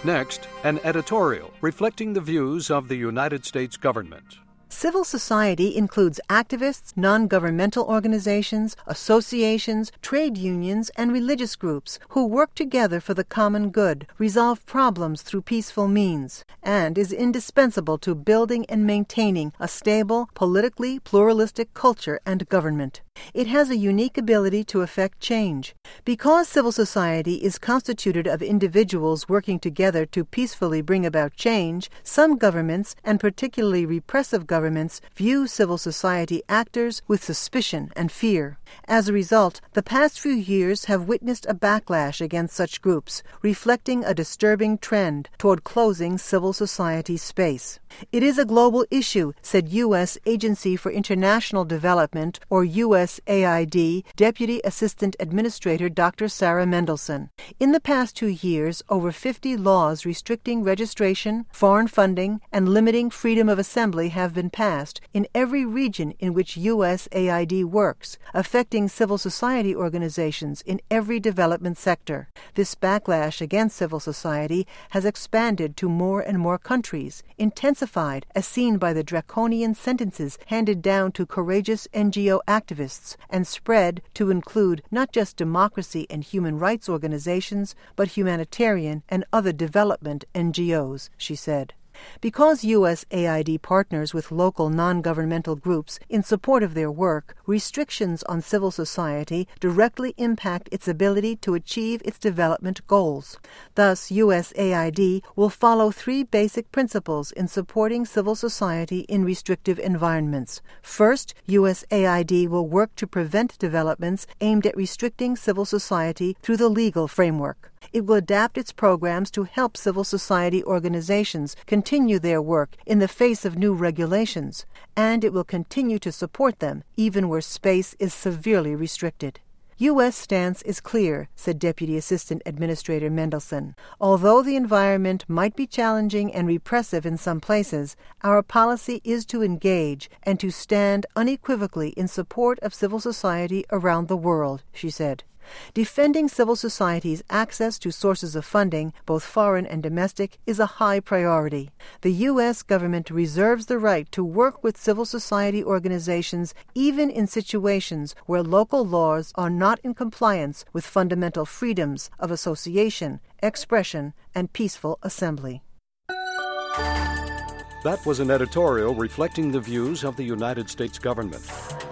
Next, an editorial reflecting the views of the United States government. Civil society includes activists, non-governmental organizations, associations, trade unions, and religious groups who work together for the common good, resolve problems through peaceful means, and is indispensable to building and maintaining a stable, politically pluralistic culture and government. It has a unique ability to effect change. Because civil society is constituted of individuals working together to peacefully bring about change, some governments, and particularly repressive governments, view civil society actors with suspicion and fear. As a result, the past few years have witnessed a backlash against such groups, reflecting a disturbing trend toward closing civil society space. It is a global issue, said U.S. Agency for International Development, or USAID, Deputy Assistant Administrator Dr. Sarah Mendelson. In the past 2 years, over 50 laws restricting registration, foreign funding, and limiting freedom of assembly have been passed in every region in which USAID works, affecting civil society organizations in every development sector. This backlash against civil society has expanded to more and more countries, intensified as seen by the draconian sentences handed down to courageous NGO activists, and spread to include not just democracy and human rights organizations, but humanitarian and other development NGOs, she said. Because USAID partners with local non-governmental groups in support of their work, restrictions on civil society directly impact its ability to achieve its development goals. Thus, USAID will follow 3 basic principles in supporting civil society in restrictive environments. First, USAID will work to prevent developments aimed at restricting civil society through the legal framework. It will adapt its programs to help civil society organizations continue their work in the face of new regulations, and it will continue to support them even where space is severely restricted. U.S. stance is clear, said Deputy Assistant Administrator Mendelson. Although the environment might be challenging and repressive in some places, our policy is to engage and to stand unequivocally in support of civil society around the world, she said. Defending civil society's access to sources of funding, both foreign and domestic, is a high priority. The U.S. government reserves the right to work with civil society organizations even in situations where local laws are not in compliance with fundamental freedoms of association, expression, and peaceful assembly. That was an editorial reflecting the views of the United States government.